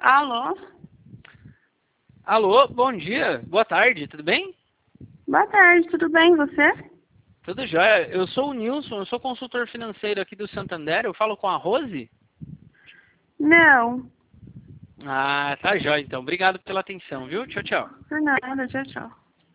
Alô? Alô, bom dia, boa tarde, tudo bem? Boa tarde, tudo bem, você? Tudo jóia. Eu sou o Nilson, eu sou consultor financeiro aqui do Santander, eu falo com a Rose? Não, Ah, tá jóia então. Obrigado pela atenção, viu? Tchau, tchau. por nada, tchau, tchau.